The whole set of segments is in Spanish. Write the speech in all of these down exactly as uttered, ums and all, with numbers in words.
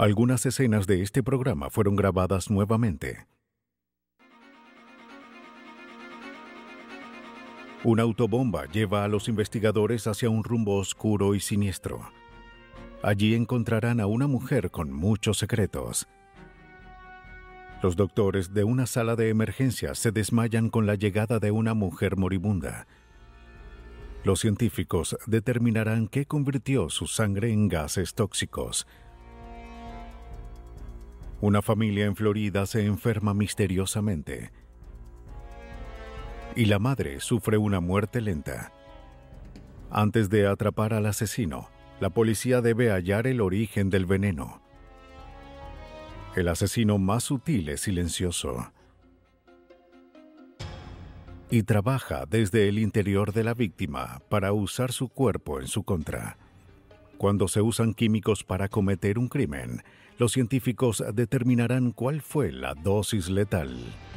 Algunas escenas de este programa fueron grabadas nuevamente. Una autobomba lleva a los investigadores hacia un rumbo oscuro y siniestro. Allí encontrarán a una mujer con muchos secretos. Los doctores de una sala de emergencias se desmayan con la llegada de una mujer moribunda. Los científicos determinarán qué convirtió su sangre en gases tóxicos. Una familia en Florida se enferma misteriosamente. Y la madre sufre una muerte lenta. Antes de atrapar al asesino, la policía debe hallar el origen del veneno. El asesino más sutil es silencioso y trabaja desde el interior de la víctima para usar su cuerpo en su contra. Cuando se usan químicos para cometer un crimen, los científicos determinarán cuál fue la dosis letal.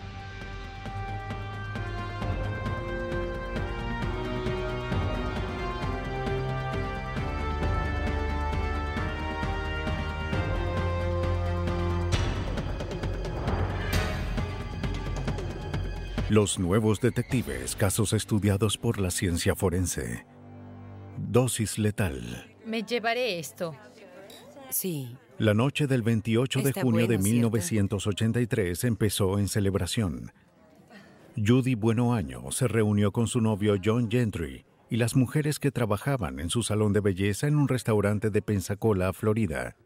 Los nuevos detectives, casos estudiados por la ciencia forense. Dosis letal. Me llevaré esto. Sí. La noche del veintiocho de Está junio de bueno, mil novecientos ochenta y tres empezó en celebración. Judy Buenoaño se reunió con su novio John Gentry y las mujeres que trabajaban en su salón de belleza en un restaurante de Pensacola, Florida.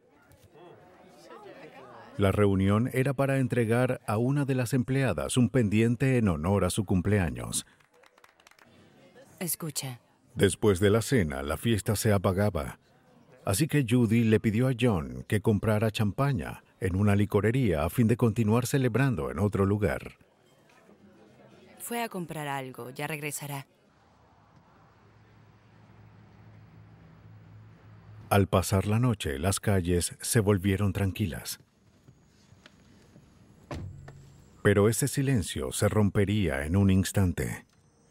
La reunión era para entregar a una de las empleadas un pendiente en honor a su cumpleaños. Escucha. Después de la cena, la fiesta se apagaba. Así que Judy le pidió a John que comprara champaña en una licorería a fin de continuar celebrando en otro lugar. Fue a comprar algo, ya regresará. Al pasar la noche, las calles se volvieron tranquilas. Pero ese silencio se rompería en un instante.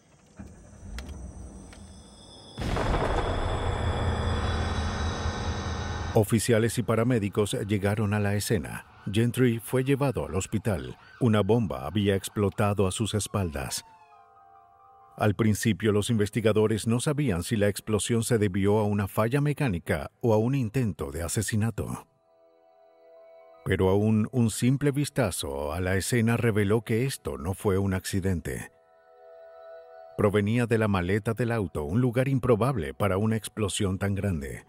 Oficiales y paramédicos llegaron a la escena. Gentry fue llevado al hospital. Una bomba había explotado a sus espaldas. Al principio, los investigadores no sabían si la explosión se debió a una falla mecánica o a un intento de asesinato. Pero aún un simple vistazo a la escena reveló que esto no fue un accidente. Provenía de la maleta del auto, un lugar improbable para una explosión tan grande.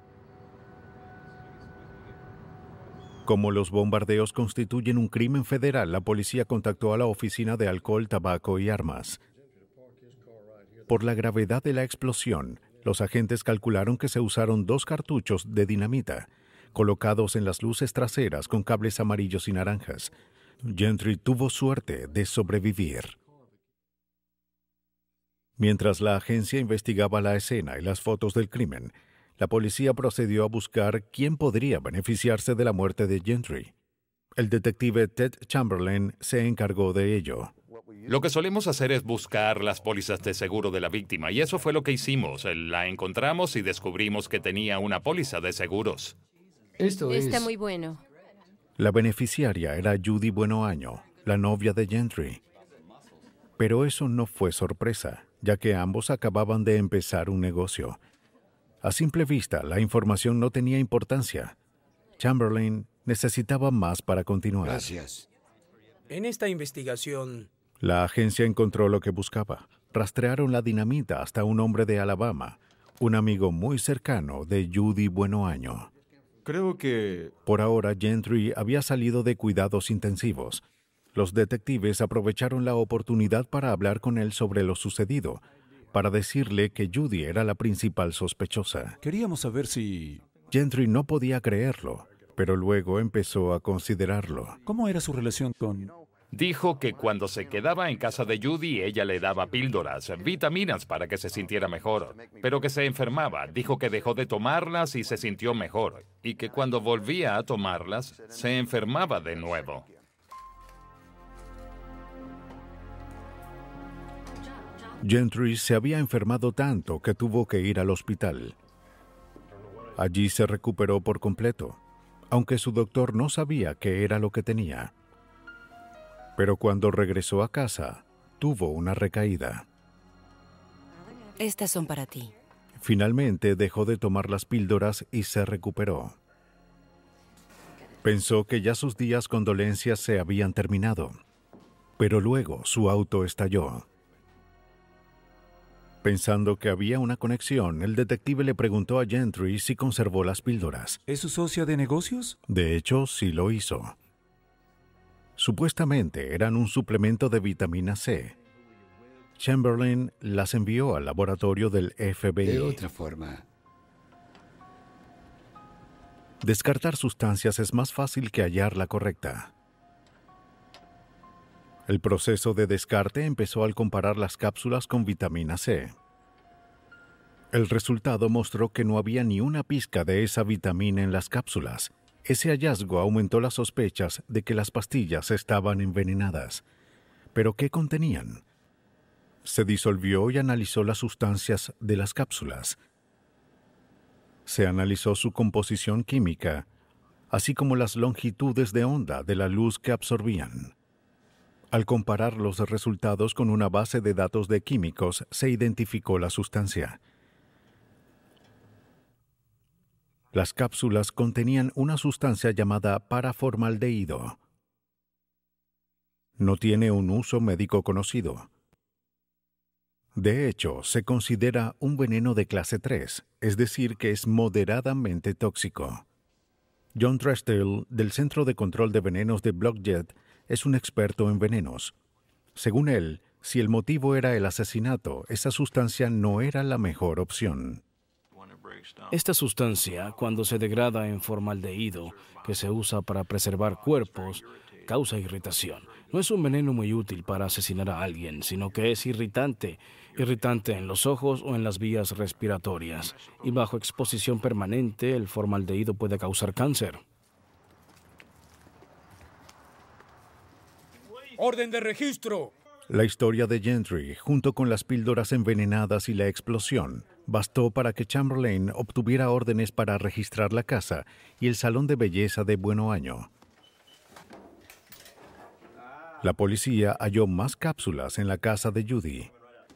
Como los bombardeos constituyen un crimen federal, la policía contactó a la Oficina de Alcohol, Tabaco y Armas. Por la gravedad de la explosión, los agentes calcularon que se usaron dos cartuchos de dinamita, colocados en las luces traseras con cables amarillos y naranjas. Gentry tuvo suerte de sobrevivir. Mientras la agencia investigaba la escena y las fotos del crimen, la policía procedió a buscar quién podría beneficiarse de la muerte de Gentry. El detective Ted Chamberlain se encargó de ello. Lo que solemos hacer es buscar las pólizas de seguro de la víctima, y eso fue lo que hicimos. La encontramos y descubrimos que tenía una póliza de seguros. Esto es... Está muy bueno. La beneficiaria era Judy Buenoaño, la novia de Gentry. Pero eso no fue sorpresa, ya que ambos acababan de empezar un negocio. A simple vista, la información no tenía importancia. Chamberlain necesitaba más para continuar. Gracias. En esta investigación... La agencia encontró lo que buscaba. Rastrearon la dinamita hasta un hombre de Alabama, un amigo muy cercano de Judy Buenoaño. Creo que... Por ahora, Gentry había salido de cuidados intensivos. Los detectives aprovecharon la oportunidad para hablar con él sobre lo sucedido, para decirle que Judy era la principal sospechosa. Queríamos saber si... Gentry no podía creerlo, pero luego empezó a considerarlo. ¿Cómo era su relación con...? Dijo que cuando se quedaba en casa de Judy, ella le daba píldoras, vitaminas para que se sintiera mejor, pero que se enfermaba. Dijo que dejó de tomarlas y se sintió mejor, y que cuando volvía a tomarlas, se enfermaba de nuevo. Gentry se había enfermado tanto que tuvo que ir al hospital. Allí se recuperó por completo. aunque su doctor no sabía qué era lo que tenía. Pero cuando regresó a casa, tuvo una recaída. Estas son para ti. Finalmente dejó de tomar las píldoras y se recuperó. Pensó que ya sus días con dolencias se habían terminado, pero luego su auto estalló. Pensando que había una conexión, el detective le preguntó a Gentry si conservó las píldoras. ¿Es su socia de negocios? De hecho, sí lo hizo. Supuestamente eran un suplemento de vitamina C. Chamberlain las envió al laboratorio del F B I. De otra forma. Descartar sustancias es más fácil que hallar la correcta. El proceso de descarte empezó al comparar las cápsulas con vitamina C. El resultado mostró que no había ni una pizca de esa vitamina en las cápsulas. Ese hallazgo aumentó las sospechas de que las pastillas estaban envenenadas. ¿Pero qué contenían? Se disolvió y analizó las sustancias de las cápsulas. Se analizó su composición química, así como las longitudes de onda de la luz que absorbían. Al comparar los resultados con una base de datos de químicos, se identificó la sustancia. Las cápsulas contenían una sustancia llamada paraformaldehído. No tiene un uso médico conocido. De hecho, se considera un veneno de clase tres, es decir, que es moderadamente tóxico. John Drestill, del Centro de Control de Venenos de Blodgett, es un experto en venenos. Según él, si el motivo era el asesinato, esa sustancia no era la mejor opción. Esta sustancia, cuando se degrada en formaldehído, que se usa para preservar cuerpos, causa irritación. No es un veneno muy útil para asesinar a alguien, sino que es irritante, irritante en los ojos o en las vías respiratorias. Y bajo exposición permanente, el formaldehído puede causar cáncer. ¡Orden de registro! La historia de Gentry, junto con las píldoras envenenadas y la explosión, bastó para que Chamberlain obtuviera órdenes para registrar la casa y el salón de belleza de Bueno Año. La policía halló más cápsulas en la casa de Judy.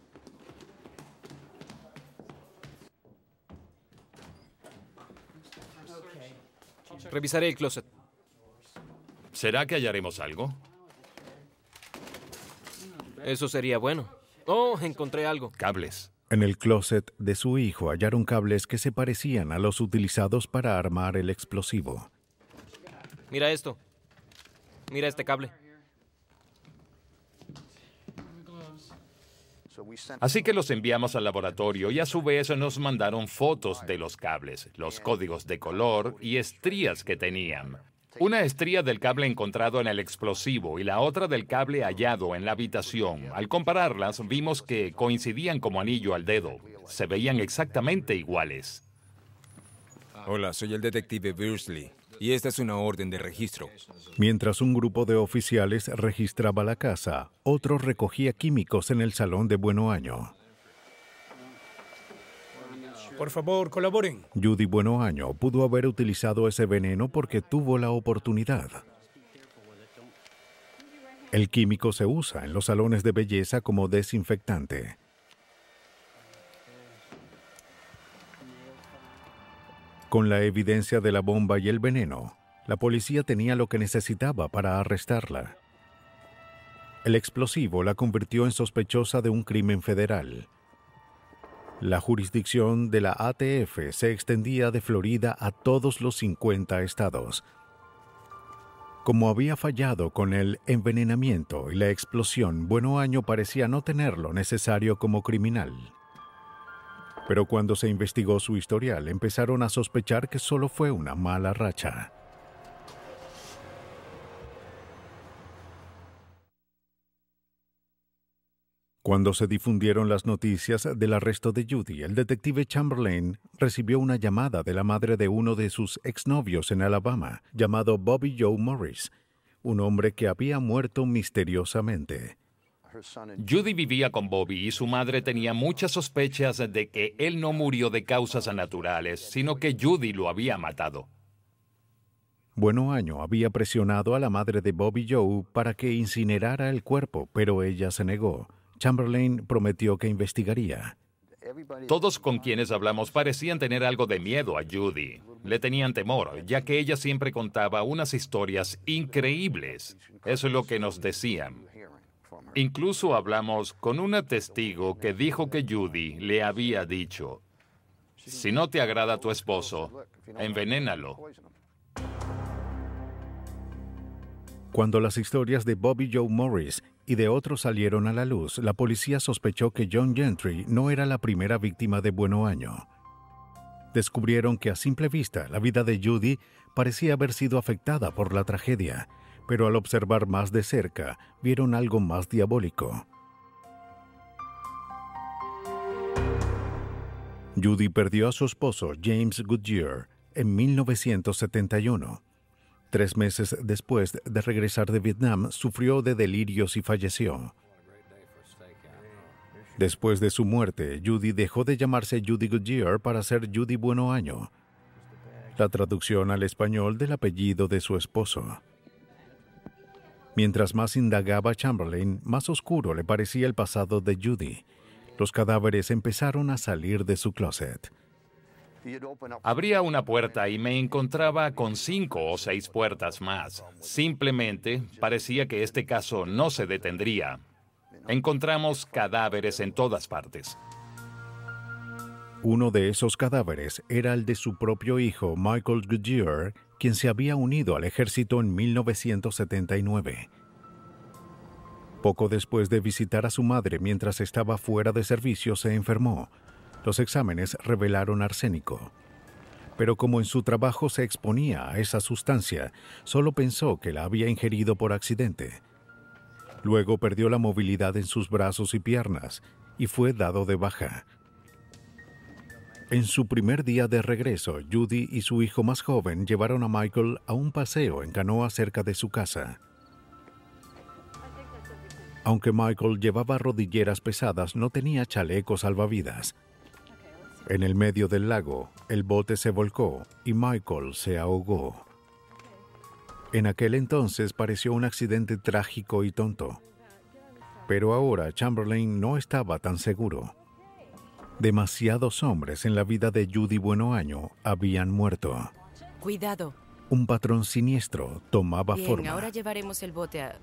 Revisaré el closet. ¿Será que hallaremos algo? Eso sería bueno. Oh, encontré algo. Cables. En el closet de su hijo hallaron cables que se parecían a los utilizados para armar el explosivo. Mira esto. Mira este cable. Así que los enviamos al laboratorio y a su vez nos mandaron fotos de los cables, los códigos de color y estrías que tenían. Una estría del cable encontrado en el explosivo y la otra del cable hallado en la habitación. Al compararlas, vimos que coincidían como anillo al dedo. Se veían exactamente iguales. Hola, soy el detective Beersley y esta es una orden de registro. Mientras un grupo de oficiales registraba la casa, otro recogía químicos en el salón de Bueno Año. Por favor, colaboren. Judy Bueno Año pudo haber utilizado ese veneno porque tuvo la oportunidad. El químico se usa en los salones de belleza como desinfectante. Con la evidencia de la bomba y el veneno, la policía tenía lo que necesitaba para arrestarla. El explosivo la convirtió en sospechosa de un crimen federal. La jurisdicción de la A T F se extendía de Florida a todos los cincuenta estados. Como había fallado con el envenenamiento y la explosión, Bueno Año parecía no tener lo necesario como criminal. Pero cuando se investigó su historial, empezaron a sospechar que solo fue una mala racha. Cuando se difundieron las noticias del arresto de Judy, el detective Chamberlain recibió una llamada de la madre de uno de sus exnovios en Alabama, llamado Bobby Joe Morris, un hombre que había muerto misteriosamente. Judy vivía con Bobby y su madre tenía muchas sospechas de que él no murió de causas naturales, sino que Judy lo había matado. Bueno Año había presionado a la madre de Bobby Joe para que incinerara el cuerpo, pero ella se negó. Chamberlain prometió que investigaría. Todos con quienes hablamos parecían tener algo de miedo a Judy. Le tenían temor, ya que ella siempre contaba unas historias increíbles. Eso es lo que nos decían. Incluso hablamos con una testigo que dijo que Judy le había dicho: si no te agrada tu esposo, envenénalo. Cuando las historias de Bobby Joe Morris y de otros salieron a la luz, la policía sospechó que John Gentry no era la primera víctima de Bueno Año. Descubrieron que a simple vista la vida de Judy parecía haber sido afectada por la tragedia, pero al observar más de cerca vieron algo más diabólico. Judy perdió a su esposo James Goodyear en mil novecientos setenta y uno. Tres meses después de regresar de Vietnam, sufrió de delirios y falleció. Después de su muerte, Judy dejó de llamarse Judy Goodyear para ser Judy Bueno Año, la traducción al español del apellido de su esposo. Mientras más indagaba Chamberlain, más oscuro le parecía el pasado de Judy. Los cadáveres empezaron a salir de su closet. Abría una puerta y me encontraba con cinco o seis puertas más. Simplemente parecía que este caso no se detendría. Encontramos cadáveres en todas partes. Uno de esos cadáveres era el de su propio hijo, Michael Goodyear, quien se había unido al ejército en mil novecientos setenta y nueve. Poco después de visitar a su madre mientras estaba fuera de servicio, se enfermó. Los exámenes revelaron arsénico. Pero como en su trabajo se exponía a esa sustancia, solo pensó que la había ingerido por accidente. Luego perdió la movilidad en sus brazos y piernas y fue dado de baja. En su primer día de regreso, Judy y su hijo más joven llevaron a Michael a un paseo en canoa cerca de su casa. Aunque Michael llevaba rodilleras pesadas, no tenía chaleco salvavidas. En el medio del lago, el bote se volcó y Michael se ahogó. En aquel entonces pareció un accidente trágico y tonto. Pero ahora Chamberlain no estaba tan seguro. Demasiados hombres en la vida de Judy Bueno Año habían muerto. Cuidado. Un patrón siniestro tomaba Bien, forma. ahora llevaremos el bote a...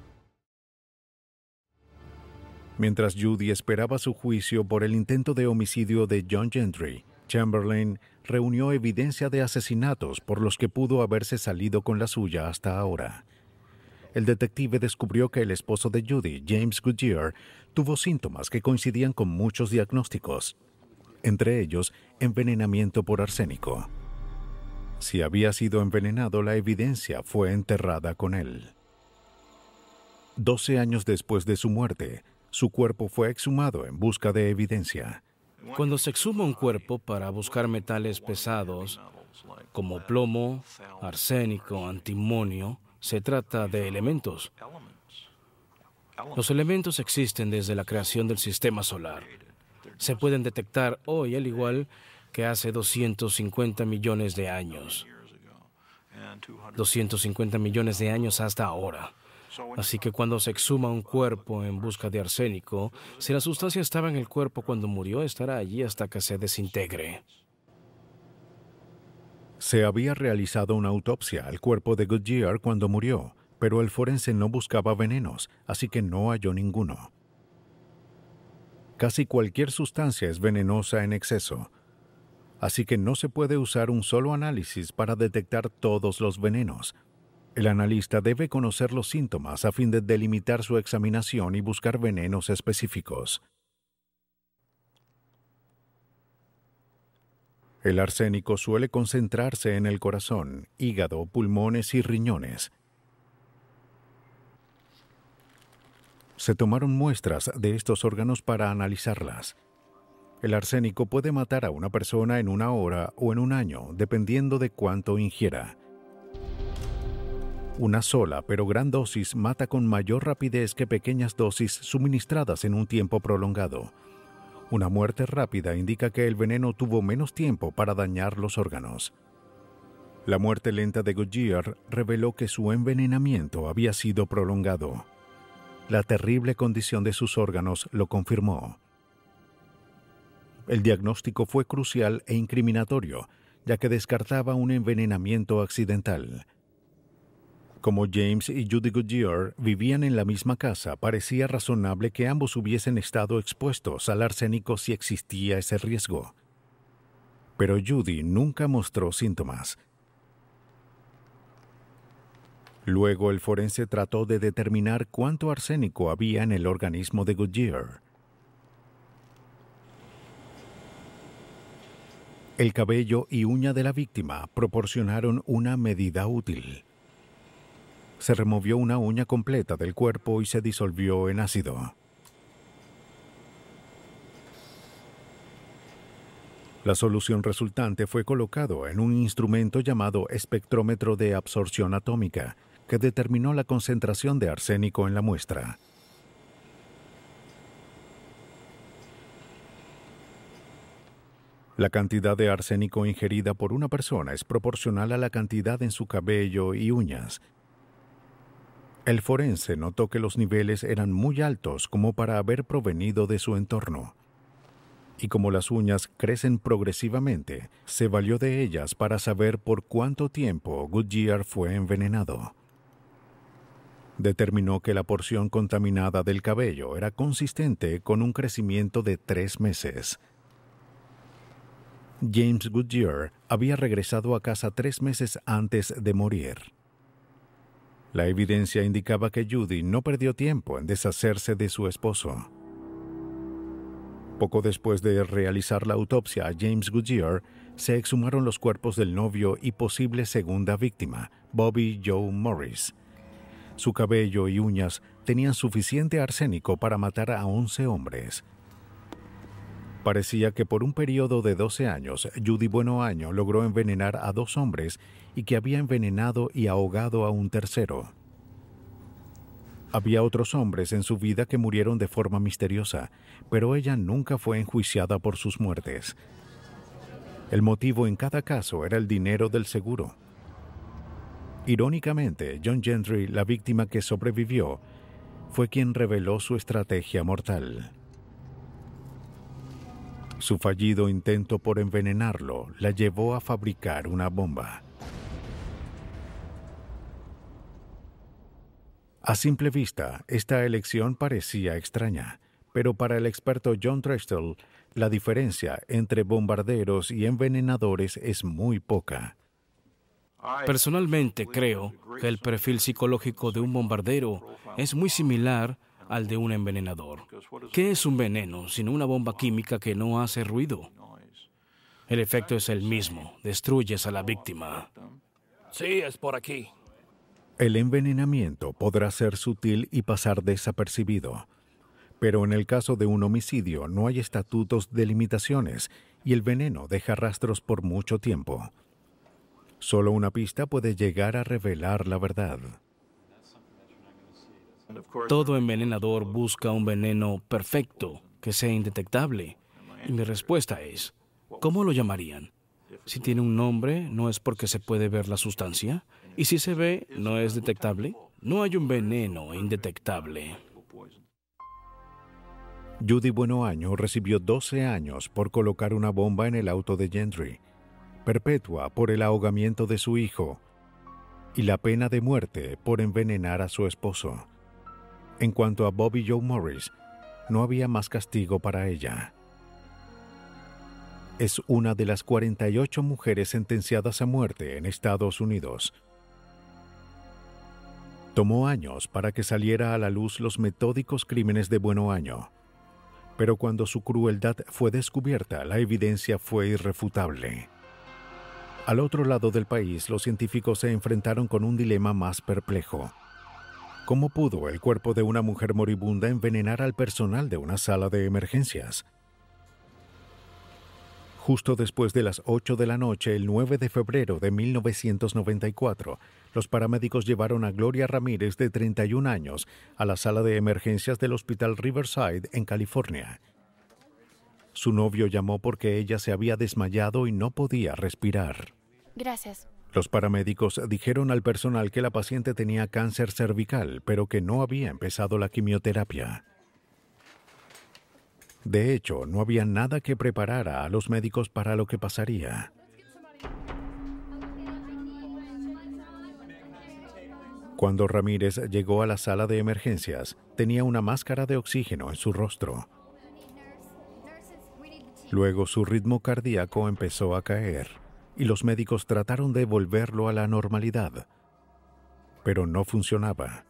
Mientras Judy esperaba su juicio por el intento de homicidio de John Gentry, Chamberlain reunió evidencia de asesinatos por los que pudo haberse salido con la suya hasta ahora. El detective descubrió que el esposo de Judy, James Goodyear, tuvo síntomas que coincidían con muchos diagnósticos, entre ellos envenenamiento por arsénico. Si había sido envenenado, la evidencia fue enterrada con él. Doce años después de su muerte, su cuerpo fue exhumado en busca de evidencia. Cuando se exhuma un cuerpo para buscar metales pesados, como plomo, arsénico, antimonio, se trata de elementos. Los elementos existen desde la creación del sistema solar. Se pueden detectar hoy al igual que hace doscientos cincuenta millones de años. doscientos cincuenta millones de años hasta ahora. Así que cuando se exhuma un cuerpo en busca de arsénico, si la sustancia estaba en el cuerpo cuando murió, estará allí hasta que se desintegre. Se había realizado una autopsia al cuerpo de Goodyear cuando murió, pero el forense no buscaba venenos, así que no halló ninguno. Casi cualquier sustancia es venenosa en exceso, así que no se puede usar un solo análisis para detectar todos los venenos. El analista debe conocer los síntomas a fin de delimitar su examinación y buscar venenos específicos. El arsénico suele concentrarse en el corazón, hígado, pulmones y riñones. Se tomaron muestras de estos órganos para analizarlas. El arsénico puede matar a una persona en una hora o en un año, dependiendo de cuánto ingiera. Una sola pero gran dosis mata con mayor rapidez que pequeñas dosis suministradas en un tiempo prolongado. Una muerte rápida indica que el veneno tuvo menos tiempo para dañar los órganos. La muerte lenta de Goodyear reveló que su envenenamiento había sido prolongado. La terrible condición de sus órganos lo confirmó. El diagnóstico fue crucial e incriminatorio, ya que descartaba un envenenamiento accidental. Como James y Judy Goodyear vivían en la misma casa, parecía razonable que ambos hubiesen estado expuestos al arsénico si existía ese riesgo. Pero Judy nunca mostró síntomas. Luego el forense trató de determinar cuánto arsénico había en el organismo de Goodyear. El cabello y uña de la víctima proporcionaron una medida útil. Se removió una uña completa del cuerpo y se disolvió en ácido. La solución resultante fue colocado en un instrumento llamado espectrómetro de absorción atómica, que determinó la concentración de arsénico en la muestra. La cantidad de arsénico ingerida por una persona es proporcional a la cantidad en su cabello y uñas. El forense notó que los niveles eran muy altos como para haber provenido de su entorno. Y como las uñas crecen progresivamente, se valió de ellas para saber por cuánto tiempo Goodyear fue envenenado. Determinó que la porción contaminada del cabello era consistente con un crecimiento de tres meses. James Goodyear había regresado a casa tres meses antes de morir. La evidencia indicaba que Judy no perdió tiempo en deshacerse de su esposo. Poco después de realizar la autopsia a James Goodyear, se exhumaron los cuerpos del novio y posible segunda víctima, Bobby Joe Morris. Su cabello y uñas tenían suficiente arsénico para matar a once hombres. Parecía que por un periodo de doce años, Judy Buenoaño logró envenenar a dos hombres y que había envenenado y ahogado a un tercero. Había otros hombres en su vida que murieron de forma misteriosa, pero ella nunca fue enjuiciada por sus muertes. El motivo en cada caso era el dinero del seguro. Irónicamente, John Gentry, la víctima que sobrevivió, fue quien reveló su estrategia mortal. Su fallido intento por envenenarlo la llevó a fabricar una bomba. A simple vista, esta elección parecía extraña, pero para el experto John Trestill, la diferencia entre bombarderos y envenenadores es muy poca. Personalmente creo que el perfil psicológico de un bombardero es muy similar al de un envenenador. ¿Qué es un veneno sino una bomba química que no hace ruido? El efecto es el mismo, destruyes a la víctima. Sí, es por aquí. El envenenamiento podrá ser sutil y pasar desapercibido, pero en el caso de un homicidio no hay estatutos de limitaciones y el veneno deja rastros por mucho tiempo. Solo una pista puede llegar a revelar la verdad. Todo envenenador busca un veneno perfecto, que sea indetectable. Y mi respuesta es, ¿cómo lo llamarían? Si tiene un nombre, ¿no es porque se puede ver la sustancia? Y si se ve, ¿no es detectable? No hay un veneno indetectable. Judy Buenoaño recibió doce años por colocar una bomba en el auto de Gentry, perpetua por el ahogamiento de su hijo y la pena de muerte por envenenar a su esposo. En cuanto a Bobby Joe Morris, no había más castigo para ella. Es una de las cuarenta y ocho mujeres sentenciadas a muerte en Estados Unidos. Tomó años para que saliera a la luz los metódicos crímenes de Buenoaño, pero cuando su crueldad fue descubierta, la evidencia fue irrefutable. Al otro lado del país, los científicos se enfrentaron con un dilema más perplejo. ¿Cómo pudo el cuerpo de una mujer moribunda envenenar al personal de una sala de emergencias? Justo después de las ocho de la noche, el nueve de febrero de mil novecientos noventa y cuatro, los paramédicos llevaron a Gloria Ramírez, de treinta y un años, a la sala de emergencias del Hospital Riverside, en California. Su novio llamó porque ella se había desmayado y no podía respirar. Gracias. Los paramédicos dijeron al personal que la paciente tenía cáncer cervical, pero que no había empezado la quimioterapia. De hecho, no había nada que preparara a los médicos para lo que pasaría. Cuando Ramírez llegó a la sala de emergencias, tenía una máscara de oxígeno en su rostro. Luego su ritmo cardíaco empezó a caer y los médicos trataron de volverlo a la normalidad, pero no funcionaba.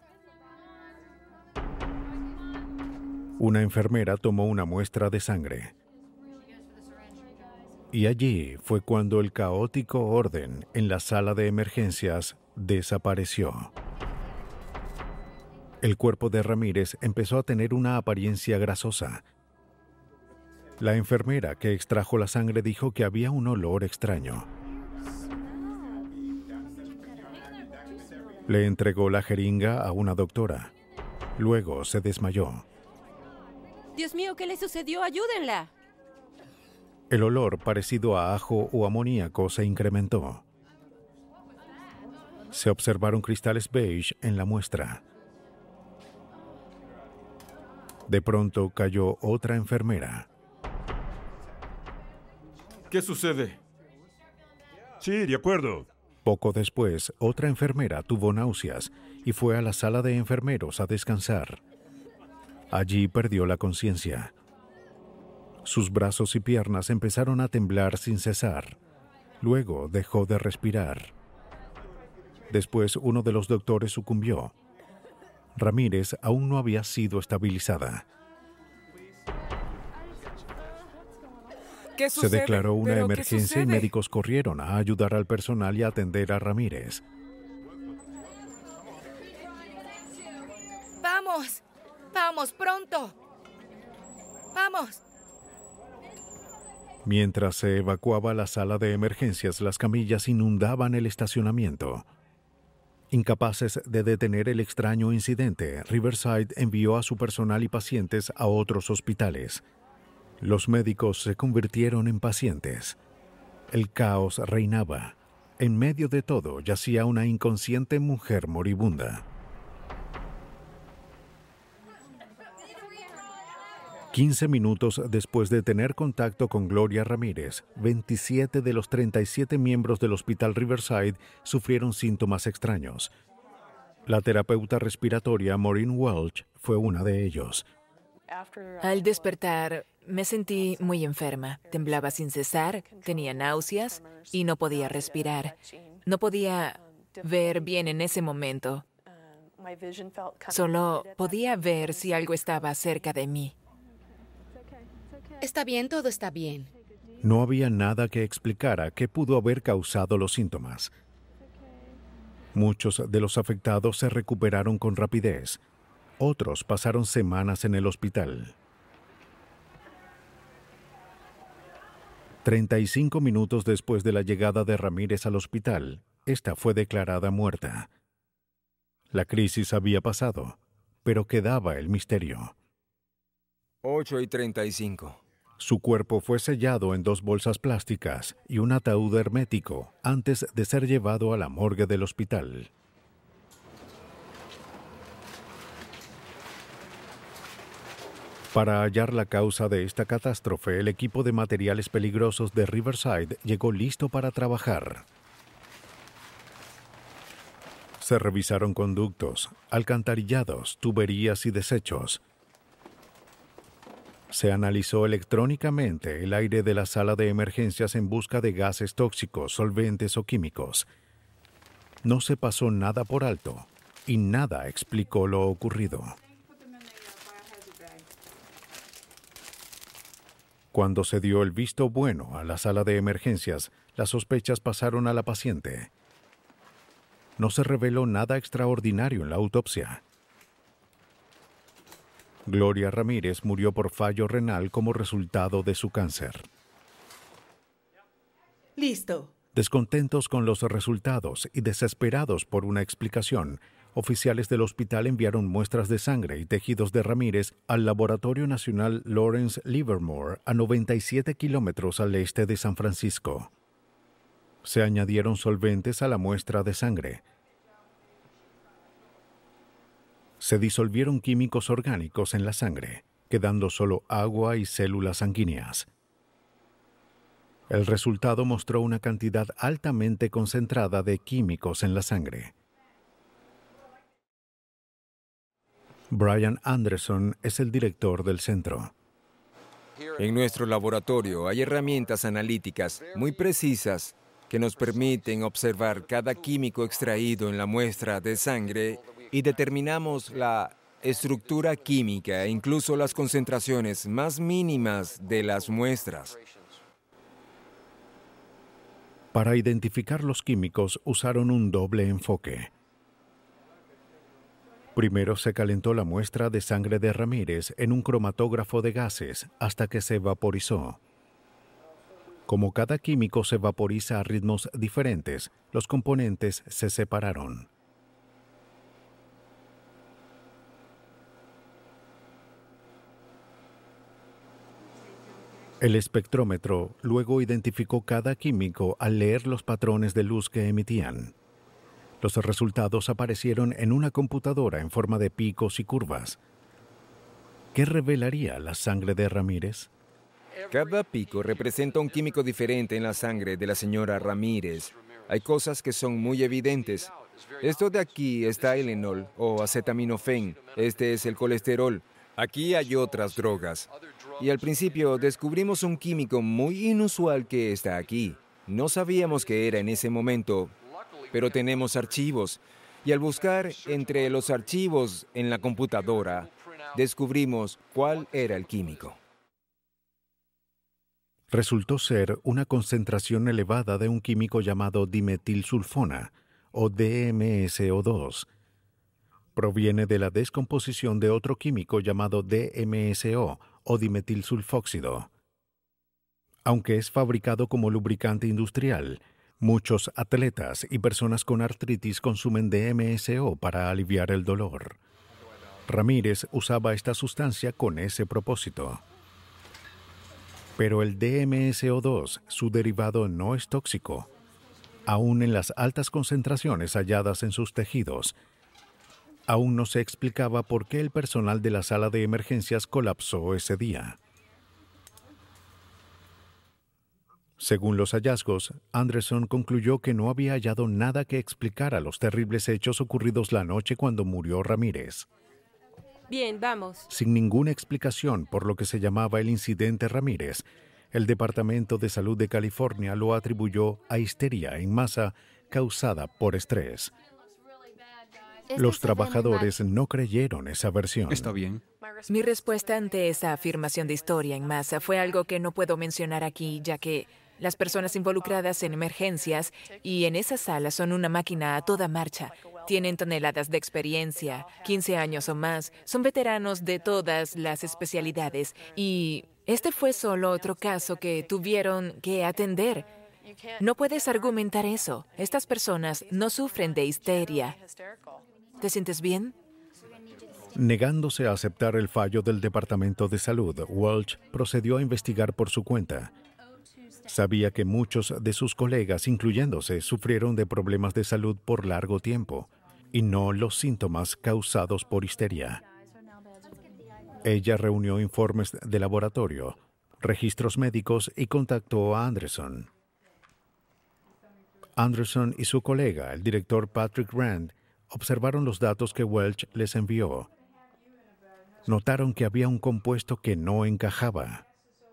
Una enfermera tomó una muestra de sangre. Y allí fue cuando el caótico orden en la sala de emergencias desapareció. El cuerpo de Ramírez empezó a tener una apariencia grasosa. La enfermera que extrajo la sangre dijo que había un olor extraño. Le entregó la jeringa a una doctora. Luego se desmayó. Dios mío, ¿qué le sucedió? ¡Ayúdenla! El olor parecido a ajo o amoníaco se incrementó. Se observaron cristales beige en la muestra. De pronto cayó otra enfermera. ¿Qué sucede? Sí, de acuerdo. Poco después, otra enfermera tuvo náuseas y fue a la sala de enfermeros a descansar. Allí perdió la conciencia. Sus brazos y piernas empezaron a temblar sin cesar. Luego dejó de respirar. Después, uno de los doctores sucumbió. Ramírez aún no había sido estabilizada. ¿Qué Se sucede? declaró una ¿Pero qué emergencia y sucede? médicos corrieron a ayudar al personal y a atender a Ramírez. ¡Vamos! ¡Vamos, pronto! ¡Vamos! Mientras se evacuaba la sala de emergencias, las camillas inundaban el estacionamiento. Incapaces de detener el extraño incidente, Riverside envió a su personal y pacientes a otros hospitales. Los médicos se convirtieron en pacientes. El caos reinaba. En medio de todo yacía una inconsciente mujer moribunda. Quince minutos después de tener contacto con Gloria Ramírez, veintisiete de los treinta y siete miembros del Hospital Riverside sufrieron síntomas extraños. La terapeuta respiratoria Maureen Welch fue una de ellos. Al despertar, me sentí muy enferma. Temblaba sin cesar, tenía náuseas y no podía respirar. No podía ver bien en ese momento. Solo podía ver si algo estaba cerca de mí. Está bien, todo está bien. No había nada que explicara qué pudo haber causado los síntomas. Muchos de los afectados se recuperaron con rapidez. Otros pasaron semanas en el hospital. Treinta y cinco minutos después de la llegada de Ramírez al hospital, esta fue declarada muerta. La crisis había pasado, pero quedaba el misterio. ocho y treinta y cinco. Su cuerpo fue sellado en dos bolsas plásticas y un ataúd hermético antes de ser llevado a la morgue del hospital. Para hallar la causa de esta catástrofe, el equipo de materiales peligrosos de Riverside llegó listo para trabajar. Se revisaron conductos, alcantarillados, tuberías y desechos. Se analizó electrónicamente el aire de la sala de emergencias en busca de gases tóxicos, solventes o químicos. No se pasó nada por alto y nada explicó lo ocurrido. Cuando se dio el visto bueno a la sala de emergencias, las sospechas pasaron a la paciente. No se reveló nada extraordinario en la autopsia. Gloria Ramírez murió por fallo renal como resultado de su cáncer. Listo. Descontentos con los resultados y desesperados por una explicación, oficiales del hospital enviaron muestras de sangre y tejidos de Ramírez al Laboratorio Nacional Lawrence Livermore, a noventa y siete kilómetros al este de San Francisco. Se añadieron solventes a la muestra de sangre. Se disolvieron químicos orgánicos en la sangre, quedando solo agua y células sanguíneas. El resultado mostró una cantidad altamente concentrada de químicos en la sangre. Brian Anderson es el director del centro. En nuestro laboratorio hay herramientas analíticas muy precisas que nos permiten observar cada químico extraído en la muestra de sangre y determinamos la estructura química e incluso las concentraciones más mínimas de las muestras. Para identificar los químicos usaron un doble enfoque. Primero se calentó la muestra de sangre de Ramírez en un cromatógrafo de gases hasta que se vaporizó. Como cada químico se vaporiza a ritmos diferentes, los componentes se separaron. El espectrómetro luego identificó cada químico al leer los patrones de luz que emitían. Los resultados aparecieron en una computadora en forma de picos y curvas. ¿Qué revelaría la sangre de Ramírez? Cada pico representa un químico diferente en la sangre de la señora Ramírez. Hay cosas que son muy evidentes. Esto de aquí está el enol o acetaminofén. Este es el colesterol. Aquí hay otras drogas. Y al principio descubrimos un químico muy inusual que está aquí. No sabíamos qué era en ese momento, pero tenemos archivos. Y al buscar entre los archivos en la computadora, descubrimos cuál era el químico. Resultó ser una concentración elevada de un químico llamado dimetilsulfona, o D M S O dos. Proviene de la descomposición de otro químico llamado D M S O, o dimetilsulfóxido. Aunque es fabricado como lubricante industrial, muchos atletas y personas con artritis consumen D M S O para aliviar el dolor. Ramírez usaba esta sustancia con ese propósito. Pero el D M S O dos, su derivado, no es tóxico, aún en las altas concentraciones halladas en sus tejidos. Aún no se explicaba por qué el personal de la sala de emergencias colapsó ese día. Según los hallazgos, Anderson concluyó que no había hallado nada que explicara los terribles hechos ocurridos la noche cuando murió Ramírez. Bien, vamos. Sin ninguna explicación por lo que se llamaba el incidente Ramírez, el Departamento de Salud de California lo atribuyó a histeria en masa causada por estrés. Los trabajadores no creyeron esa versión. Está bien. Mi respuesta ante esa afirmación de historia en masa fue algo que no puedo mencionar aquí, ya que las personas involucradas en emergencias y en esa sala son una máquina a toda marcha. Tienen toneladas de experiencia, quince años o más, son veteranos de todas las especialidades y este fue solo otro caso que tuvieron que atender. No puedes argumentar eso. Estas personas no sufren de histeria. ¿Te sientes bien? Negándose a aceptar el fallo del Departamento de Salud, Welch procedió a investigar por su cuenta. Sabía que muchos de sus colegas, incluyéndose, sufrieron de problemas de salud por largo tiempo, y no los síntomas causados por histeria. Ella reunió informes de laboratorio, registros médicos y contactó a Anderson. Anderson y su colega, el director Patrick Rand, observaron los datos que Welch les envió. Notaron que había un compuesto que no encajaba.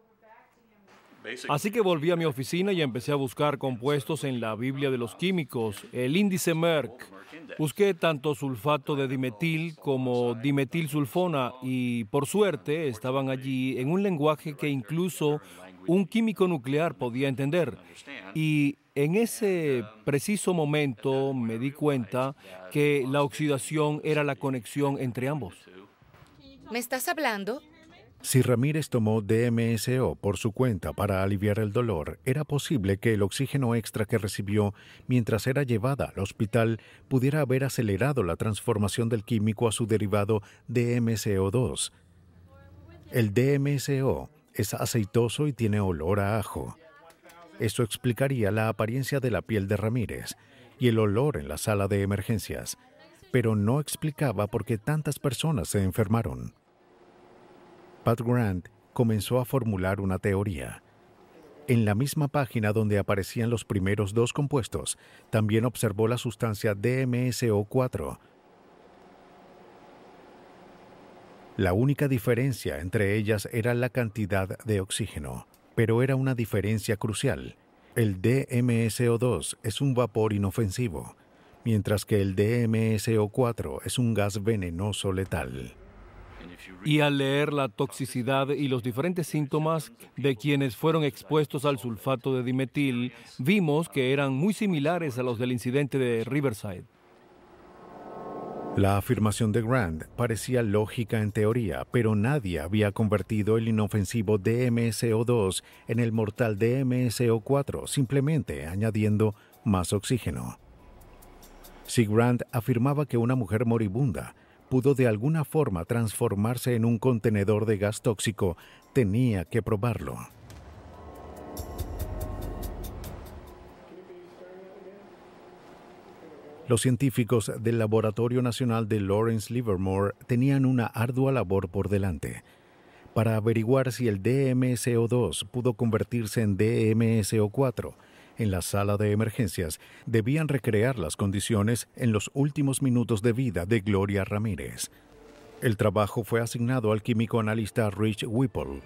Así que volví a mi oficina y empecé a buscar compuestos en la Biblia de los químicos, el índice Merck. Busqué tanto sulfato de dimetil como dimetilsulfona y, por suerte, estaban allí en un lenguaje que incluso un químico nuclear podía entender. Y en ese preciso momento me di cuenta que la oxidación era la conexión entre ambos. ¿Me estás hablando? Si Ramírez tomó D M S O por su cuenta para aliviar el dolor, era posible que el oxígeno extra que recibió mientras era llevada al hospital pudiera haber acelerado la transformación del químico a su derivado D M S O dos. El D M S O es aceitoso y tiene olor a ajo. Eso explicaría la apariencia de la piel de Ramírez y el olor en la sala de emergencias, pero no explicaba por qué tantas personas se enfermaron. Pat Grant comenzó a formular una teoría. En la misma página donde aparecían los primeros dos compuestos, también observó la sustancia D M S O cuatro. La única diferencia entre ellas era la cantidad de oxígeno, pero era una diferencia crucial. El D M S O dos es un vapor inofensivo, mientras que el D M S O cuatro es un gas venenoso letal. Y al leer la toxicidad y los diferentes síntomas de quienes fueron expuestos al sulfato de dimetil, vimos que eran muy similares a los del incidente de Riverside. La afirmación de Grant parecía lógica en teoría, pero nadie había convertido el inofensivo D M S O dos en el mortal D M S O cuatro, simplemente añadiendo más oxígeno. Si Grant afirmaba que una mujer moribunda pudo de alguna forma transformarse en un contenedor de gas tóxico, tenía que probarlo. Los científicos del Laboratorio Nacional de Lawrence Livermore tenían una ardua labor por delante para averiguar si el D M S O dos pudo convertirse en D M S O cuatro. En la sala de emergencias debían recrear las condiciones en los últimos minutos de vida de Gloria Ramírez. El trabajo fue asignado al químico analista Rich Whipple.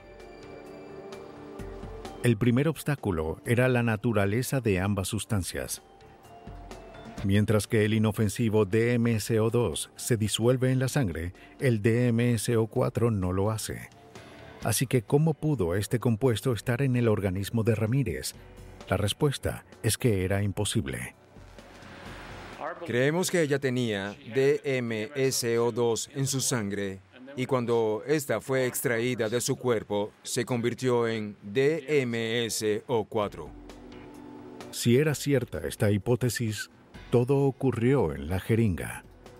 El primer obstáculo era la naturaleza de ambas sustancias. Mientras que el inofensivo D M S O dos se disuelve en la sangre, el D M S O cuatro no lo hace. Así que, ¿cómo pudo este compuesto estar en el organismo de Ramírez? La respuesta es que era imposible. Creemos que ella tenía D M S O dos en su sangre y cuando esta fue extraída de su cuerpo, se convirtió en D M S O cuatro. Si era cierta esta hipótesis, todo ocurrió en la jeringa.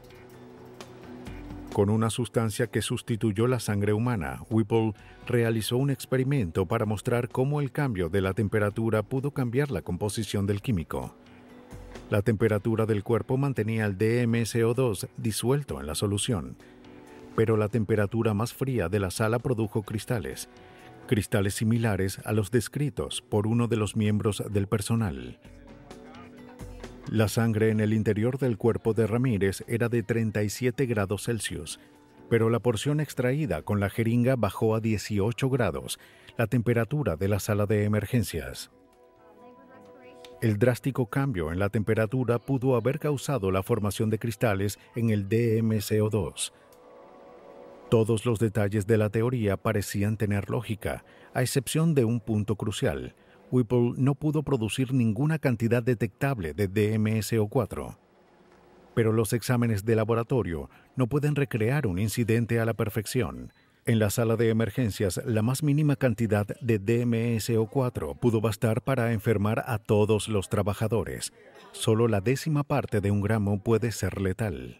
Con una sustancia que sustituyó la sangre humana, Whipple realizó un experimento para mostrar cómo el cambio de la temperatura pudo cambiar la composición del químico. La temperatura del cuerpo mantenía el D M S O dos disuelto en la solución, pero la temperatura más fría de la sala produjo cristales, cristales similares a los descritos por uno de los miembros del personal. La sangre en el interior del cuerpo de Ramírez era de treinta y siete grados Celsius, pero la porción extraída con la jeringa bajó a dieciocho grados, la temperatura de la sala de emergencias. El drástico cambio en la temperatura pudo haber causado la formación de cristales en el D M S O dos. Todos los detalles de la teoría parecían tener lógica, a excepción de un punto crucial. Whipple no pudo producir ninguna cantidad detectable de D M S O cuatro. Pero los exámenes de laboratorio no pueden recrear un incidente a la perfección. En la sala de emergencias, la más mínima cantidad de D M S O cuatro pudo bastar para enfermar a todos los trabajadores. Solo la décima parte de un gramo puede ser letal.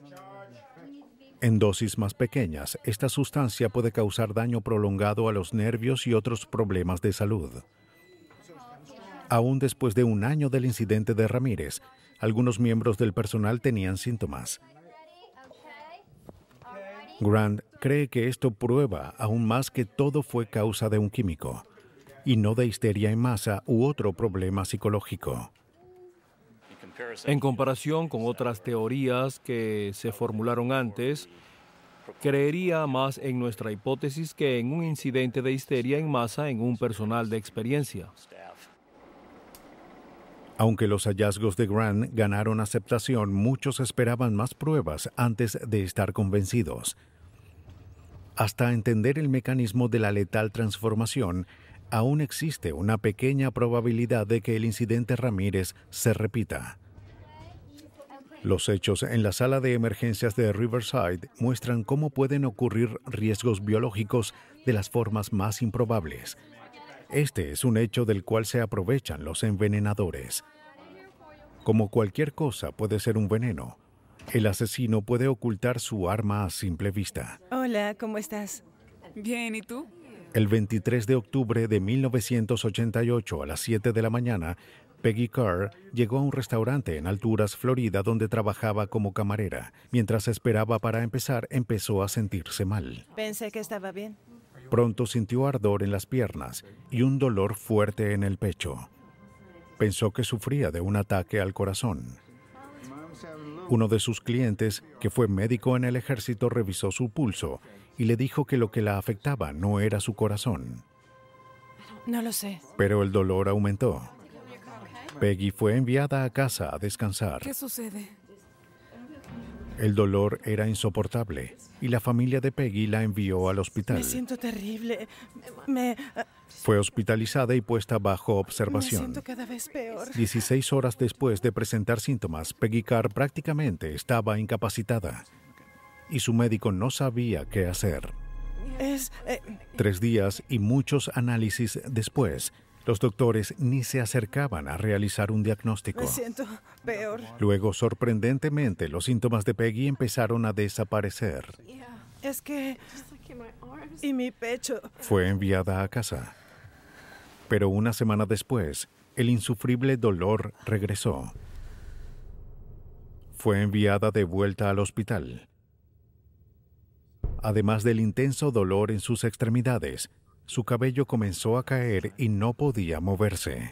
En dosis más pequeñas, esta sustancia puede causar daño prolongado a los nervios y otros problemas de salud. Aún después de un año del incidente de Ramírez, algunos miembros del personal tenían síntomas. Grant cree que esto prueba aún más que todo fue causa de un químico, y no de histeria en masa u otro problema psicológico. En comparación con otras teorías que se formularon antes, creería más en nuestra hipótesis que en un incidente de histeria en masa en un personal de experiencia. Aunque los hallazgos de Grant ganaron aceptación, muchos esperaban más pruebas antes de estar convencidos. Hasta entender el mecanismo de la letal transformación, aún existe una pequeña probabilidad de que el incidente Ramírez se repita. Los hechos en la sala de emergencias de Riverside muestran cómo pueden ocurrir riesgos biológicos de las formas más improbables. Este es un hecho del cual se aprovechan los envenenadores. Como cualquier cosa puede ser un veneno, el asesino puede ocultar su arma a simple vista. Hola, ¿cómo estás? Bien, ¿y tú? El veintitrés de octubre de mil novecientos ochenta y ocho, a las siete de la mañana, Peggy Carr llegó a un restaurante en Alturas, Florida, donde trabajaba como camarera. Mientras esperaba para empezar, empezó a sentirse mal. Pensé que estaba bien. Pronto sintió ardor en las piernas y un dolor fuerte en el pecho. Pensó que sufría de un ataque al corazón. Uno de sus clientes, que fue médico en el ejército, revisó su pulso y le dijo que lo que la afectaba no era su corazón. No lo sé. Pero el dolor aumentó. Peggy fue enviada a casa a descansar. ¿Qué sucede? El dolor era insoportable y la familia de Peggy la envió al hospital. Me siento terrible. Me... Fue hospitalizada y puesta bajo observación. Me siento cada vez peor. dieciséis horas después de presentar síntomas, Peggy Carr prácticamente estaba incapacitada y su médico no sabía qué hacer. Es... Eh... Tres días y muchos análisis después, los doctores ni se acercaban a realizar un diagnóstico. Me siento peor. Luego, sorprendentemente, los síntomas de Peggy empezaron a desaparecer. Es que... Y mi pecho. Fue enviada a casa. Pero una semana después, el insufrible dolor regresó. Fue enviada de vuelta al hospital. Además del intenso dolor en sus extremidades, su cabello comenzó a caer y no podía moverse.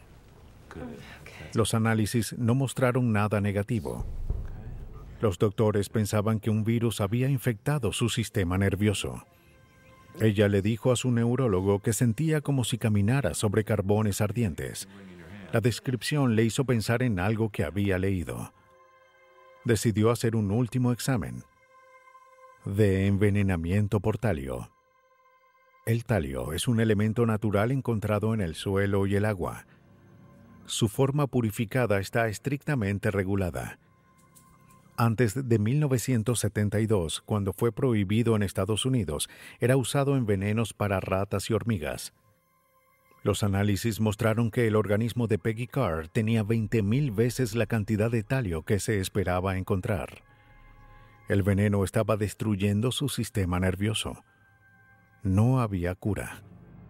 Los análisis no mostraron nada negativo. Los doctores pensaban que un virus había infectado su sistema nervioso. Ella le dijo a su neurólogo que sentía como si caminara sobre carbones ardientes. La descripción le hizo pensar en algo que había leído. Decidió hacer un último examen de envenenamiento por talio. El talio es un elemento natural encontrado en el suelo y el agua. Su forma purificada está estrictamente regulada. Antes de mil novecientos setenta y dos, cuando fue prohibido en Estados Unidos, era usado en venenos para ratas y hormigas. Los análisis mostraron que el organismo de Peggy Carr tenía veinte mil veces la cantidad de talio que se esperaba encontrar. El veneno estaba destruyendo su sistema nervioso. No había cura.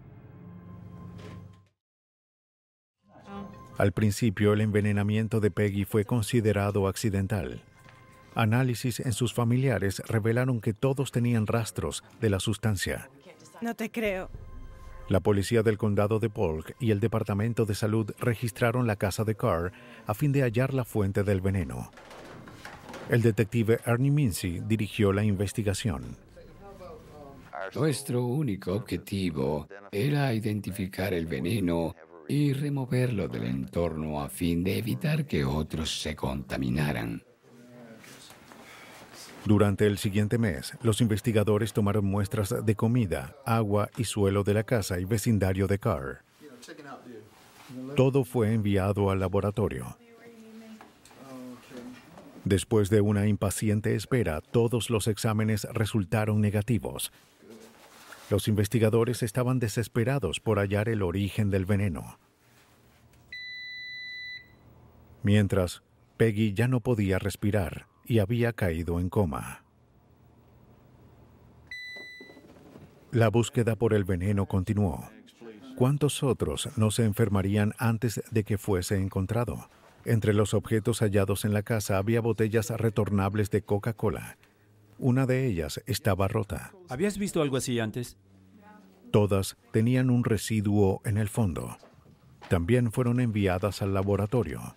Al principio, el envenenamiento de Peggy fue considerado accidental. Análisis en sus familiares revelaron que todos tenían rastros de la sustancia. No te creo. La policía del condado de Polk y el Departamento de Salud registraron la casa de Carr a fin de hallar la fuente del veneno. El detective Ernie Mincy dirigió la investigación. Nuestro único objetivo era identificar el veneno y removerlo del entorno a fin de evitar que otros se contaminaran. Durante el siguiente mes, los investigadores tomaron muestras de comida, agua y suelo de la casa y vecindario de Carr. Todo fue enviado al laboratorio. Después de una impaciente espera, todos los exámenes resultaron negativos. Los investigadores estaban desesperados por hallar el origen del veneno. Mientras, Peggy ya no podía respirar y había caído en coma. La búsqueda por el veneno continuó. ¿Cuántos otros no se enfermarían antes de que fuese encontrado? Entre los objetos hallados en la casa había botellas retornables de Coca-Cola. Una de ellas estaba rota. ¿Habías visto algo así antes? Todas tenían un residuo en el fondo. También fueron enviadas al laboratorio.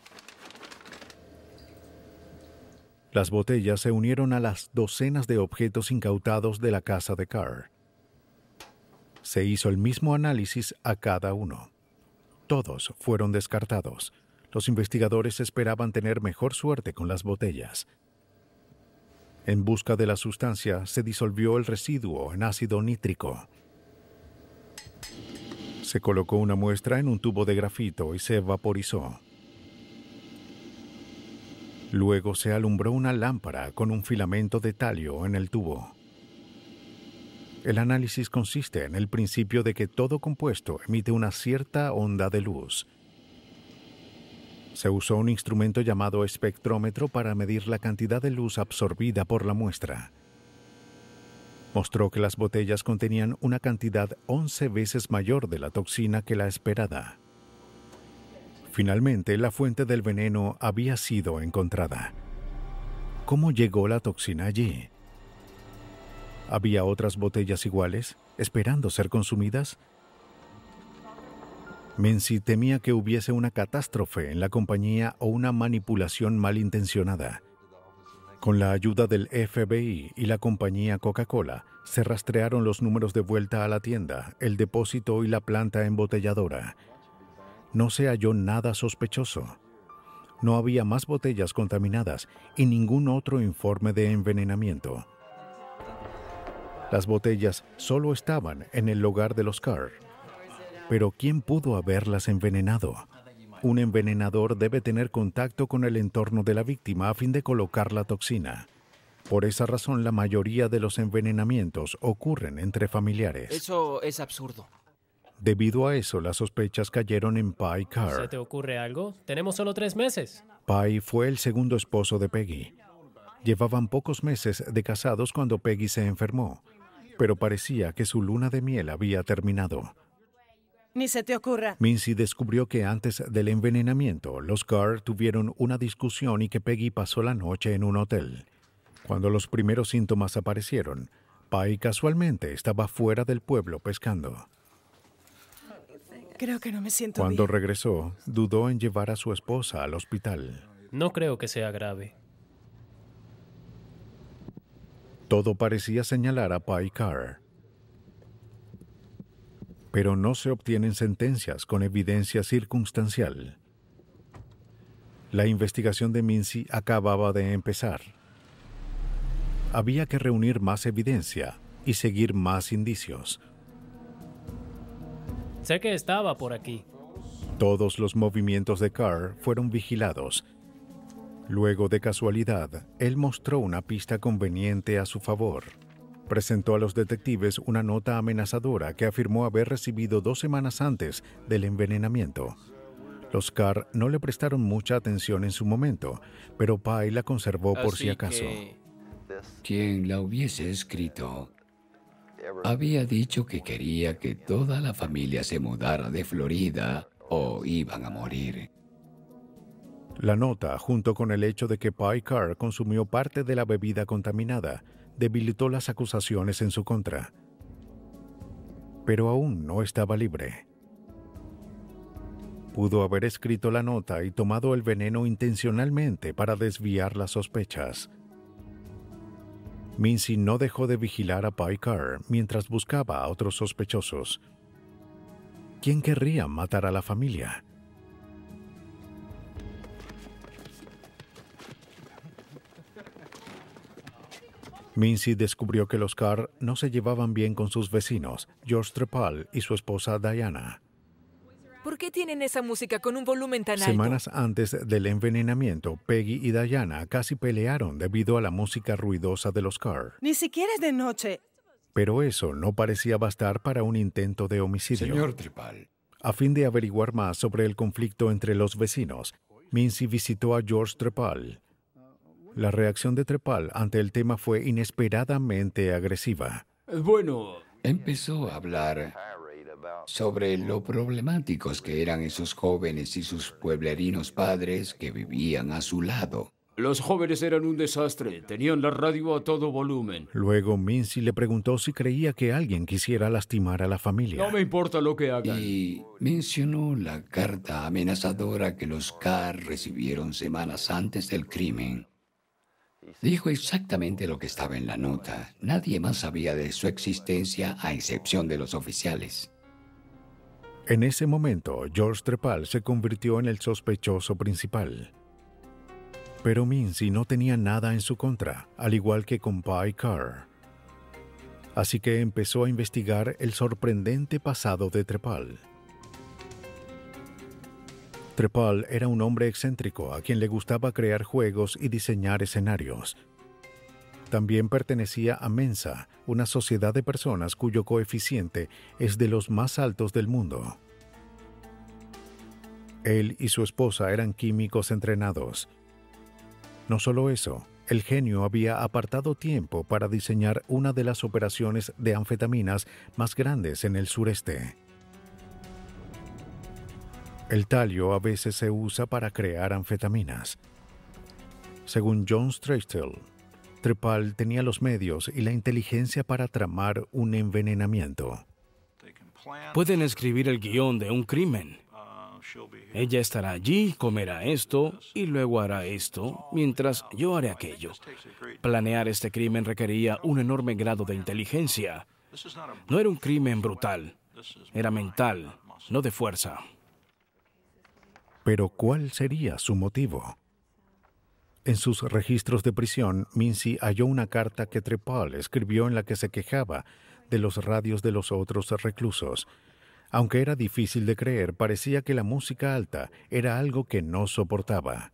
Las botellas se unieron a las docenas de objetos incautados de la casa de Carr. Se hizo el mismo análisis a cada uno. Todos fueron descartados. Los investigadores esperaban tener mejor suerte con las botellas. En busca de la sustancia, se disolvió el residuo en ácido nítrico. Se colocó una muestra en un tubo de grafito y se vaporizó. Luego se alumbró una lámpara con un filamento de talio en el tubo. El análisis consiste en el principio de que todo compuesto emite una cierta onda de luz. Se usó un instrumento llamado espectrómetro para medir la cantidad de luz absorbida por la muestra. Mostró que las botellas contenían una cantidad once veces mayor de la toxina que la esperada. Finalmente, la fuente del veneno había sido encontrada. ¿Cómo llegó la toxina allí? ¿Había otras botellas iguales, esperando ser consumidas? Mincy temía que hubiese una catástrofe en la compañía o una manipulación malintencionada. Con la ayuda del F B I y la compañía Coca-Cola, se rastrearon los números de vuelta a la tienda, el depósito y la planta embotelladora. No se halló nada sospechoso. No había más botellas contaminadas y ningún otro informe de envenenamiento. Las botellas solo estaban en el hogar de los Carr. Pero ¿quién pudo haberlas envenenado? Un envenenador debe tener contacto con el entorno de la víctima a fin de colocar la toxina. Por esa razón, la mayoría de los envenenamientos ocurren entre familiares. Eso es absurdo. Debido a eso, las sospechas cayeron en Pye Carr. ¿Se te ocurre algo? Tenemos solo tres meses. Pye fue el segundo esposo de Peggy. Llevaban pocos meses de casados cuando Peggy se enfermó, pero parecía que su luna de miel había terminado. Ni se te ocurra. Mincy descubrió que antes del envenenamiento, los Carr tuvieron una discusión y que Peggy pasó la noche en un hotel. Cuando los primeros síntomas aparecieron, Pye casualmente estaba fuera del pueblo pescando. Creo que no me siento Cuando bien. regresó, dudó en llevar a su esposa al hospital. No creo que sea grave. Todo parecía señalar a Pye Carr. Pero no se obtienen sentencias con evidencia circunstancial. La investigación de Mincy acababa de empezar. Había que reunir más evidencia y seguir más indicios. Sé que estaba por aquí. Todos los movimientos de Carr fueron vigilados. Luego, de casualidad, él mostró una pista conveniente a su favor. Presentó a los detectives una nota amenazadora que afirmó haber recibido dos semanas antes del envenenamiento. Los Carr no le prestaron mucha atención en su momento, pero Pye la conservó por Así si acaso. que- Quien la hubiese escrito había dicho que quería que toda la familia se mudara de Florida o iban a morir. La nota, junto con el hecho de que Pye Carr consumió parte de la bebida contaminada, debilitó las acusaciones en su contra. Pero aún no estaba libre. Pudo haber escrito la nota y tomado el veneno intencionalmente para desviar las sospechas. Mincy no dejó de vigilar a Pye Carr mientras buscaba a otros sospechosos. ¿Quién querría matar a la familia? Mincy descubrió que los Carr no se llevaban bien con sus vecinos, George Trepal y su esposa Diana. ¿Por qué tienen esa música con un volumen tan alto? Semanas antes del envenenamiento, Peggy y Diana casi pelearon debido a la música ruidosa de los Carr. Ni siquiera es de noche. Pero eso no parecía bastar para un intento de homicidio. Señor Trepal. A fin de averiguar más sobre el conflicto entre los vecinos, Mincy visitó a George Trepal. La reacción de Trepal ante el tema fue inesperadamente agresiva. Bueno, empezó a hablar sobre lo problemáticos que eran esos jóvenes y sus pueblerinos padres que vivían a su lado. Los jóvenes eran un desastre, tenían la radio a todo volumen. Luego Mincy le preguntó si creía que alguien quisiera lastimar a la familia. No me importa lo que hagan. Y mencionó la carta amenazadora que los Carr recibieron semanas antes del crimen. Dijo exactamente lo que estaba en la nota. Nadie más sabía de su existencia a excepción de los oficiales. En ese momento, George Trepal se convirtió en el sospechoso principal. Pero Mincy no tenía nada en su contra, al igual que con Pye Carr. Así que empezó a investigar el sorprendente pasado de Trepal. Trepal era un hombre excéntrico a quien le gustaba crear juegos y diseñar escenarios. También pertenecía a Mensa, una sociedad de personas cuyo coeficiente es de los más altos del mundo. Él y su esposa eran químicos entrenados. No solo eso, el genio había apartado tiempo para diseñar una de las operaciones de anfetaminas más grandes en el sureste. El talio a veces se usa para crear anfetaminas. Según John Strachtel, Trepal tenía los medios y la inteligencia para tramar un envenenamiento. Pueden escribir el guión de un crimen. Ella estará allí, comerá esto y luego hará esto, mientras yo haré aquello. Planear este crimen requería un enorme grado de inteligencia. No era un crimen brutal, era mental, no de fuerza. Pero ¿cuál sería su motivo? En sus registros de prisión, Mincy halló una carta que Trepal escribió en la que se quejaba de los radios de los otros reclusos. Aunque era difícil de creer, parecía que la música alta era algo que no soportaba.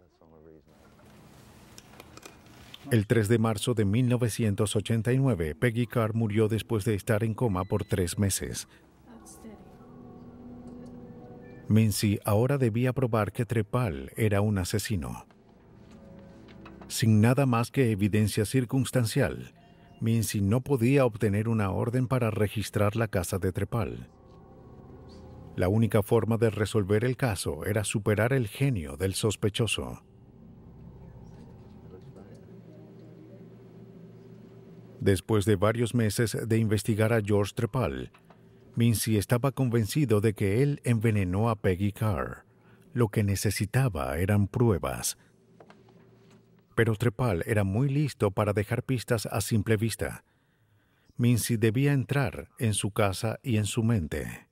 El tres de marzo de mil novecientos ochenta y nueve, Peggy Carr murió después de estar en coma por tres meses. Mincy ahora debía probar que Trepal era un asesino. Sin nada más que evidencia circunstancial, Mincy no podía obtener una orden para registrar la casa de Trepal. La única forma de resolver el caso era superar el genio del sospechoso. Después de varios meses de investigar a George Trepal, Mincy estaba convencido de que él envenenó a Peggy Carr. Lo que necesitaba eran pruebas. Pero Trepal era muy listo para dejar pistas a simple vista. Mincy debía entrar en su casa y en su mente.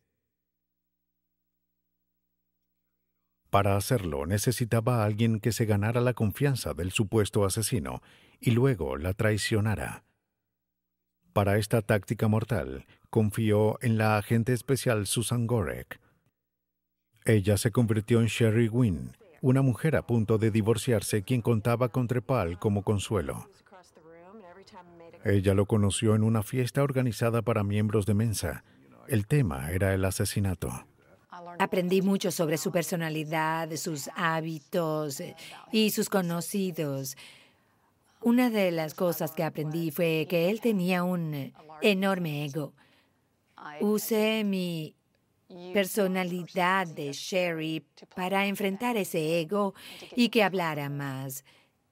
Para hacerlo, necesitaba a alguien que se ganara la confianza del supuesto asesino y luego la traicionara. Para esta táctica mortal, confió en la agente especial Susan Gorek. Ella se convirtió en Sherry Wynn, una mujer a punto de divorciarse quien contaba con Trepal como consuelo. Ella lo conoció en una fiesta organizada para miembros de Mensa. El tema era el asesinato. Aprendí mucho sobre su personalidad, sus hábitos y sus conocidos. Una de las cosas que aprendí fue que él tenía un enorme ego. Usé mi personalidad de Sherry para enfrentar ese ego y que hablara más.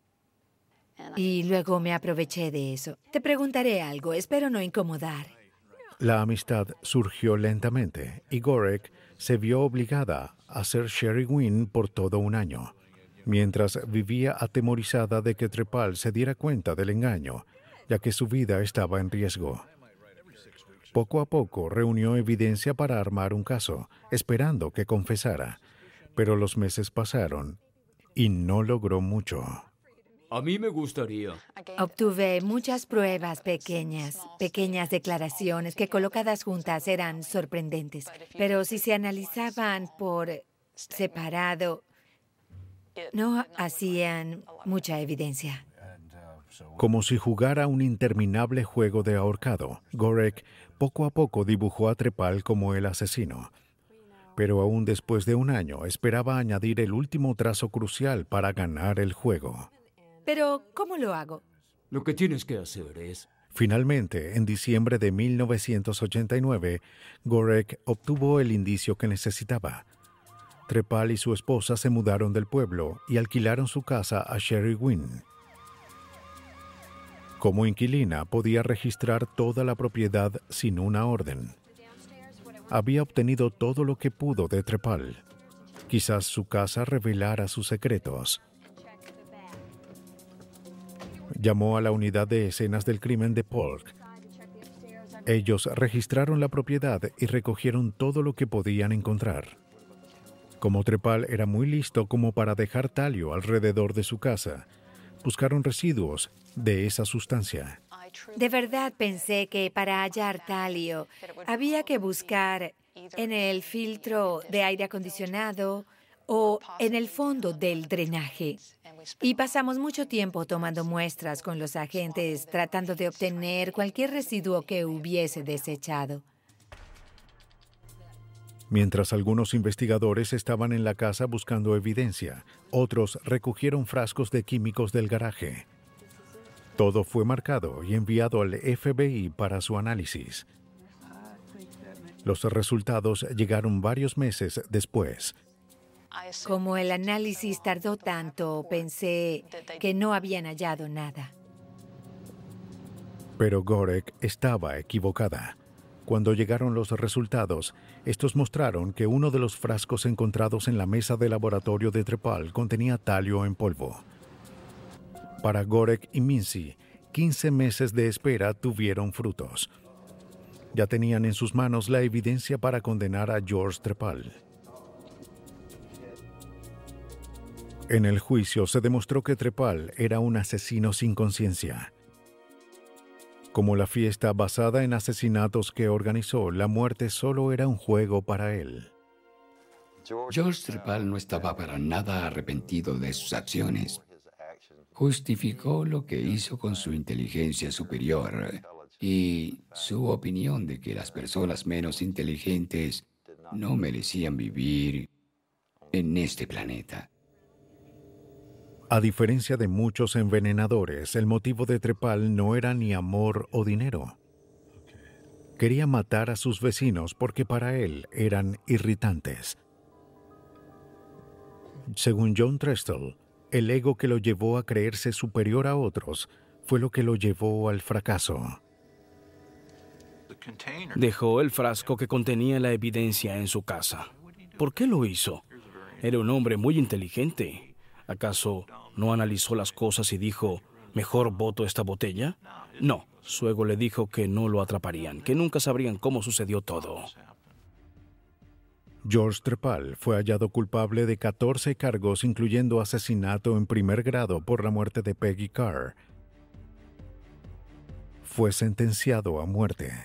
Y luego me aproveché de eso. Te preguntaré algo, espero no incomodar. La amistad surgió lentamente y Gorek se vio obligada a ser Sherry Wynn por todo un año, mientras vivía atemorizada de que Trepal se diera cuenta del engaño, ya que su vida estaba en riesgo. Poco a poco reunió evidencia para armar un caso, esperando que confesara, pero los meses pasaron y no logró mucho. A mí me gustaría. Obtuve muchas pruebas pequeñas, pequeñas declaraciones que colocadas juntas eran sorprendentes, pero si se analizaban por separado, no hacían mucha evidencia. Como si jugara un interminable juego de ahorcado, Gorek poco a poco dibujó a Trepal como el asesino. Pero aún después de un año esperaba añadir el último trazo crucial para ganar el juego. Pero, ¿cómo lo hago? Lo que tienes que hacer es... Finalmente, en diciembre de mil novecientos ochenta y nueve, Gorek obtuvo el indicio que necesitaba. Trepal y su esposa se mudaron del pueblo y alquilaron su casa a Sherry Wynn. Como inquilina, podía registrar toda la propiedad sin una orden. Había obtenido todo lo que pudo de Trepal. Quizás su casa revelara sus secretos. Llamó a la unidad de escenas del crimen de Polk. Ellos registraron la propiedad y recogieron todo lo que podían encontrar. Como Trepal era muy listo como para dejar talio alrededor de su casa, buscaron residuos de esa sustancia. De verdad pensé que para hallar talio había que buscar en el filtro de aire acondicionado o en el fondo del drenaje. Y pasamos mucho tiempo tomando muestras con los agentes tratando de obtener cualquier residuo que hubiese desechado. Mientras algunos investigadores estaban en la casa buscando evidencia, otros recogieron frascos de químicos del garaje. Todo fue marcado y enviado al F B I para su análisis. Los resultados llegaron varios meses después. Como el análisis tardó tanto, pensé que no habían hallado nada. Pero Gorek estaba equivocada. Cuando llegaron los resultados, estos mostraron que uno de los frascos encontrados en la mesa de laboratorio de Trepal contenía talio en polvo. Para Gorek y Mincy, quince meses de espera tuvieron frutos. Ya tenían en sus manos la evidencia para condenar a George Trepal. En el juicio se demostró que Trepal era un asesino sin conciencia. Como la fiesta basada en asesinatos que organizó, la muerte solo era un juego para él. George Trepal no estaba para nada arrepentido de sus acciones. Justificó lo que hizo con su inteligencia superior y su opinión de que las personas menos inteligentes no merecían vivir en este planeta. A diferencia de muchos envenenadores, el motivo de Trepal no era ni amor o dinero. Quería matar a sus vecinos porque para él eran irritantes. Según John Trestle, el ego que lo llevó a creerse superior a otros fue lo que lo llevó al fracaso. Dejó el frasco que contenía la evidencia en su casa. ¿Por qué lo hizo? Era un hombre muy inteligente. ¿Acaso no analizó las cosas y dijo, mejor boto esta botella? No, su ego le dijo que no lo atraparían, que nunca sabrían cómo sucedió todo. George Trepal fue hallado culpable de catorce cargos, incluyendo asesinato en primer grado por la muerte de Peggy Carr. Fue sentenciado a muerte.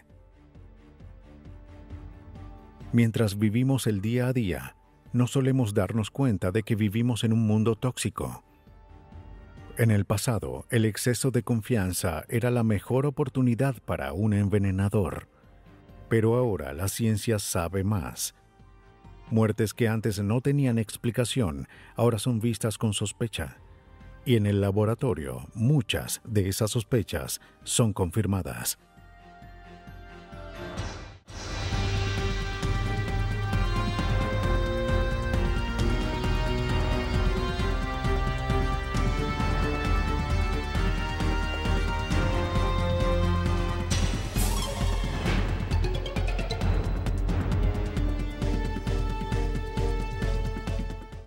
Mientras vivimos el día a día, no solemos darnos cuenta de que vivimos en un mundo tóxico. En el pasado, el exceso de confianza era la mejor oportunidad para un envenenador. Pero ahora la ciencia sabe más. Muertes que antes no tenían explicación, ahora son vistas con sospecha. Y en el laboratorio, muchas de esas sospechas son confirmadas.